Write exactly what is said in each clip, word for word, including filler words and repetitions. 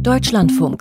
Deutschlandfunk.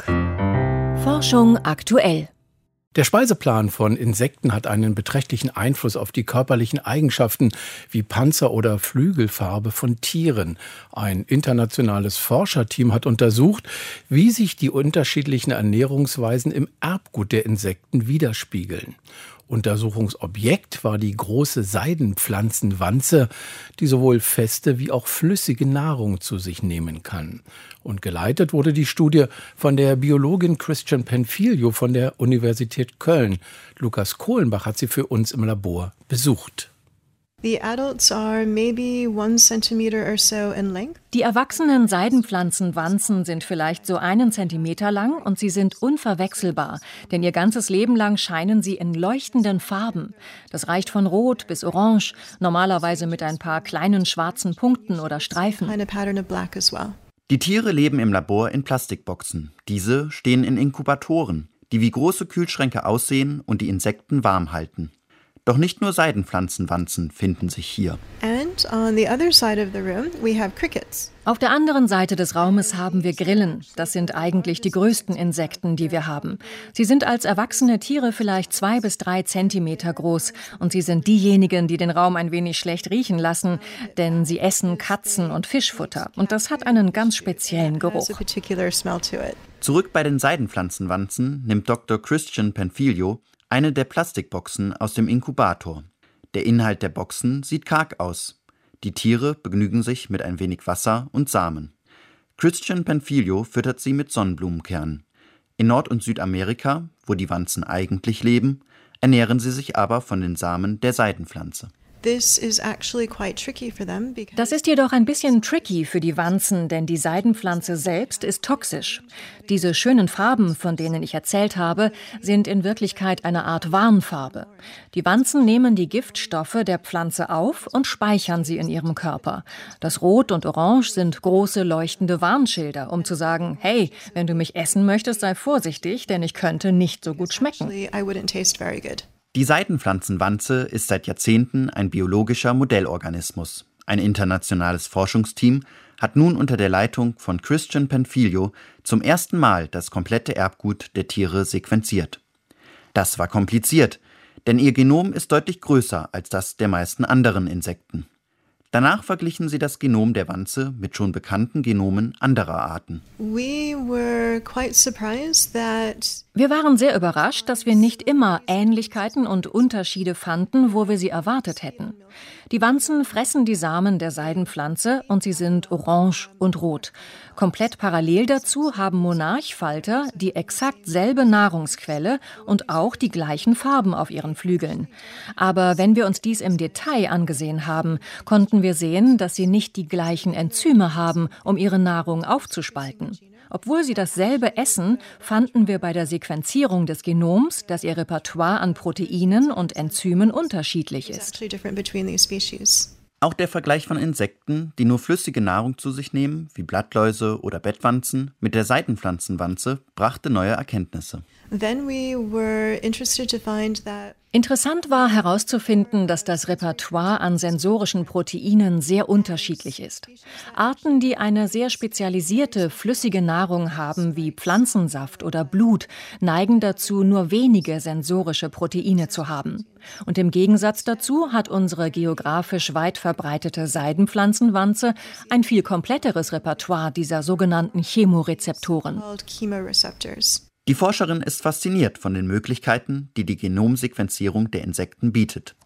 Forschung aktuell. Der Speiseplan von Insekten hat einen beträchtlichen Einfluss auf die körperlichen Eigenschaften wie Panzer- oder Flügelfarbe von Tieren. Ein internationales Forscherteam hat untersucht, wie sich die unterschiedlichen Ernährungsweisen im Erbgut der Insekten widerspiegeln. Untersuchungsobjekt war die große Seidenpflanzenwanze, die sowohl feste wie auch flüssige Nahrung zu sich nehmen kann. Und geleitet wurde die Studie von der Biologin Christian Penfilio von der Universität Köln. Lukas Kohlenbach hat sie für uns im Labor besucht. The adults are maybe one centimeter or so in length. Die erwachsenen Seidenpflanzenwanzen sind vielleicht so einen Zentimeter lang und sie sind unverwechselbar, denn ihr ganzes Leben lang scheinen sie in leuchtenden Farben. Das reicht von Rot bis Orange, normalerweise mit ein paar kleinen schwarzen Punkten oder Streifen. And a pattern of black as well. Die Tiere leben im Labor in Plastikboxen. Diese stehen in Inkubatoren, die wie große Kühlschränke aussehen und die Insekten warm halten. Doch nicht nur Seidenpflanzenwanzen finden sich hier. And on the other side of the room, we have crickets. Auf der anderen Seite des Raumes haben wir Grillen. Das sind eigentlich die größten Insekten, die wir haben. Sie sind als erwachsene Tiere vielleicht zwei bis drei Zentimeter groß. Und sie sind diejenigen, die den Raum ein wenig schlecht riechen lassen, denn sie essen Katzen- und Fischfutter. Und das hat einen ganz speziellen Geruch. There's a particular smell to it. Zurück bei den Seidenpflanzenwanzen nimmt Doktor Christian Penfilio eine der Plastikboxen aus dem Inkubator. Der Inhalt der Boxen sieht karg aus. Die Tiere begnügen sich mit ein wenig Wasser und Samen. Christian Penfilio füttert sie mit Sonnenblumenkernen. In Nord- und Südamerika, wo die Wanzen eigentlich leben, ernähren sie sich aber von den Samen der Seidenpflanze. This is actually quite tricky for them because Das ist jedoch ein bisschen tricky für die Wanzen, denn die Seidenpflanze selbst ist toxisch. Diese schönen Farben, von denen ich erzählt habe, sind in Wirklichkeit eine Art Warnfarbe. Die Wanzen nehmen die Giftstoffe der Pflanze auf und speichern sie in ihrem Körper. Das Rot und Orange sind große leuchtende Warnschilder, um zu sagen, hey, wenn du mich essen möchtest, sei vorsichtig, denn ich könnte nicht so gut schmecken. actually I wouldn't taste very good. Die Seidenpflanzenwanze ist seit Jahrzehnten ein biologischer Modellorganismus. Ein internationales Forschungsteam hat nun unter der Leitung von Christian Penfilio zum ersten Mal das komplette Erbgut der Tiere sequenziert. Das war kompliziert, denn ihr Genom ist deutlich größer als das der meisten anderen Insekten. Danach verglichen sie das Genom der Wanze mit schon bekannten Genomen anderer Arten. We were quite surprised that Wir waren sehr überrascht, dass wir nicht immer Ähnlichkeiten und Unterschiede fanden, wo wir sie erwartet hätten. Die Wanzen fressen die Samen der Seidenpflanze und sie sind orange und rot. Komplett parallel dazu haben Monarchfalter die exakt selbe Nahrungsquelle und auch die gleichen Farben auf ihren Flügeln. Aber wenn wir uns dies im Detail angesehen haben, konnten wir sehen, dass sie nicht die gleichen Enzyme haben, um ihre Nahrung aufzuspalten. Obwohl sie dasselbe essen, fanden wir bei der Sequenzierung des Genoms, dass ihr Repertoire an Proteinen und Enzymen unterschiedlich it's ist. actually different between these species. Auch der Vergleich von Insekten, die nur flüssige Nahrung zu sich nehmen, wie Blattläuse oder Bettwanzen, mit der Seidenpflanzenwanze, brachte neue Erkenntnisse. Then we were interested to find that Interessant war herauszufinden, dass das Repertoire an sensorischen Proteinen sehr unterschiedlich ist. Arten, die eine sehr spezialisierte flüssige Nahrung haben, wie Pflanzensaft oder Blut, neigen dazu, nur wenige sensorische Proteine zu haben. Und im Gegensatz dazu hat unsere geografisch weit verbreitete Seidenpflanzenwanze ein viel kompletteres Repertoire dieser sogenannten Chemorezeptoren. called chemoreceptors. Die Forscherin ist fasziniert von den Möglichkeiten, die die Genomsequenzierung der Insekten bietet.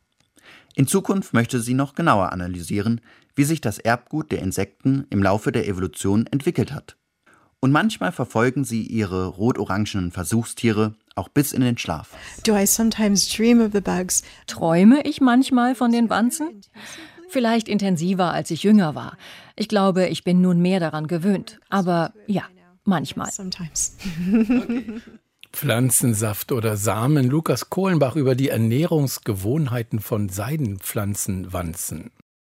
In Zukunft möchte sie noch genauer analysieren, wie sich das Erbgut der Insekten im Laufe der Evolution entwickelt hat. Und manchmal verfolgen sie ihre rot-orangenen Versuchstiere auch bis in den Schlaf. Do I sometimes dream of the bugs? Träume ich manchmal von den Wanzen? Vielleicht intensiver, als ich jünger war. Ich glaube, ich bin nun mehr daran gewöhnt. Aber ja, manchmal. Sometimes. Pflanzensaft oder Samen. Lukas Kohlenbach über die Ernährungsgewohnheiten von Seidenpflanzenwanzen.